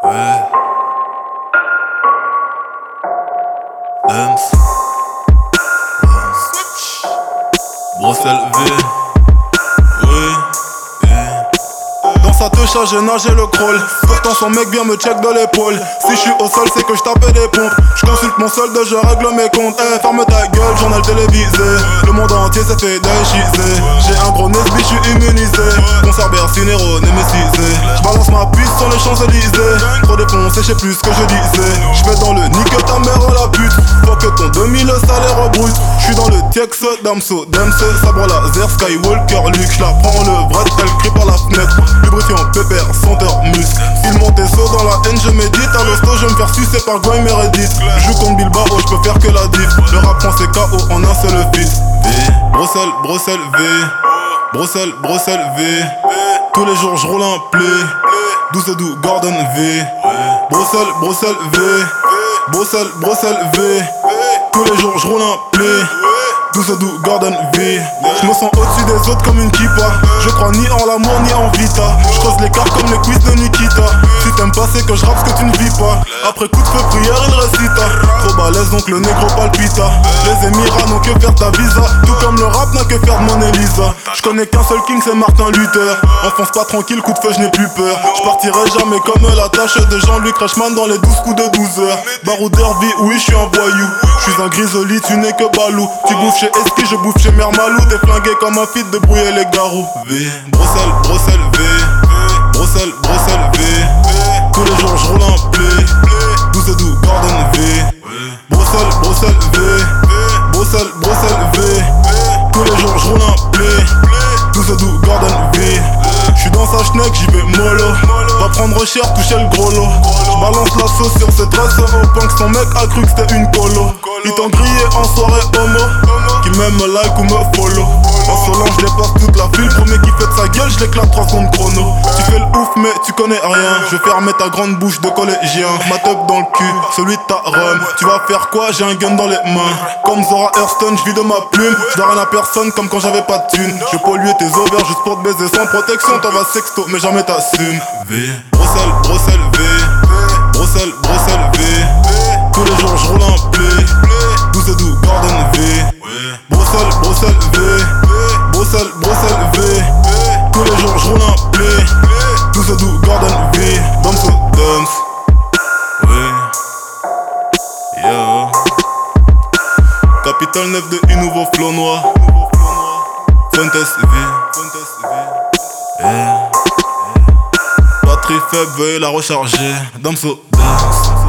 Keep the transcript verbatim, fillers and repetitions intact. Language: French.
Ouais. Ems. Bruxelles V. Oui. Dans sa touche, j'ai nagé le crawl. Pourtant son mec vient me check de l'épaule. Si je suis au sol, c'est que je tapais des pompes. Je consulte mon solde, je règle mes comptes. Eh, ferme ta gueule, journal télévisé. Le monde entier s'est fait déchiser. J'ai un gros nesbi, je suis immunisé. Concert Bercinero, némécisé. J'balance ma puce sur les Champs-Élysées. Trop défoncé, je sais plus ce que je disais. J'fais dans le nique ta mère oh la pute. Faut que ton deux mille salaire brut. J'suis dans le Tiex, Damso, Demse, sabre laser, Skywalker, Luke. J'la prends le bras, elle crie par la fenêtre. Lubrifiant pépère, senteur muscle. Il monte et saut dans la haine, je médite. À l'hosto, je vais me faire sucer par Goy Meredith. Je joue contre Bilbao, je peux faire que la diff. Le rap français K O en un seul feat. V, Bruxelles, Bruxelles V. Bruxelles, Bruxelles V. Tous les jours je roule un play. douze et douze, Gordon V. Bruxelles, Bruxelles V. Bruxelles, Bruxelles V. Tous les jours je roule un play. douze et douze, Gordon V. Je me sens au-dessus des autres comme une kippa. Je crois ni en l'amour ni en vita. Je creuse l'écart comme les quiz de Nikita. Si t'aimes pas c'est que je rappe ce que tu ne vis pas. Après coup de feu prière il récita. Trop balèze donc le négro palpita. Les Émirats n'ont que faire ta visa. Tout comme le rap n'a que faire de mon Elisa. Je connais qu'un seul king c'est Martin Luther. Enfonce pas tranquille, coup de feu je n'ai plus peur. Je partirai jamais comme la tâche de Jean-Luc Reichmann dans les douze coups de douze heures. Barreau d'Hervie, oui je suis un voyou. Je suis un grisoli, tu n'es que balou. Tu bouffes chez Eski, je bouffe chez Mère Malou. T'es flingué comme un feat de brouiller les garous. V, Bruxelles, Bruxelles V. Bruxelles, Bruxelles V. Tous les jours je roule un play. douze et douze, Gordon V. Bruxelles, Bruxelles V. Bruxelles, Bruxelles V. Tous les jours je roule un play. douze et douze, Gordon V. J'suis dans sa schneck, j'y vais mollo. Va prendre cher, toucher le gros lot. J'balance la sauce sur cette race au point que son mec a cru que c'était une colo. Ils t'ont grillé en soirée homo. Qui même me like ou me follow. En Solange j'dépasse toute la file. Premier qui fait de sa gueule, j'léclate trois secondes chrono. Tu fais le ouf mais tu connais rien. Je vais fermer ta grande bouche de collégien. Ma teub dans le cul, celui de ta rhum. Tu vas faire quoi? J'ai un gun dans les mains. Comme Zora Hurston, j'vis de ma plume. J'dois rien à personne comme quand j'avais pas de thune. Je polluer tes ovaires juste pour te baiser sans protection. T'en vas sexto mais jamais t'assumes. V. Bruxelles, Bruxelles V. Bruxelles, Bruxelles V. Tous les jours je roule un play. douze et douze, Gordon V. Bruxelles, Bruxelles V. Bruxelles, Bruxelles V. Tous les jours je roule un play. douze et douze, Gordon V. Damso, Dams. Oui. Yo. Capital neuf de un nouveau flow noir. Fuentes V. Yeah. Batterie faible, veuillez la recharger. Damso, Dams.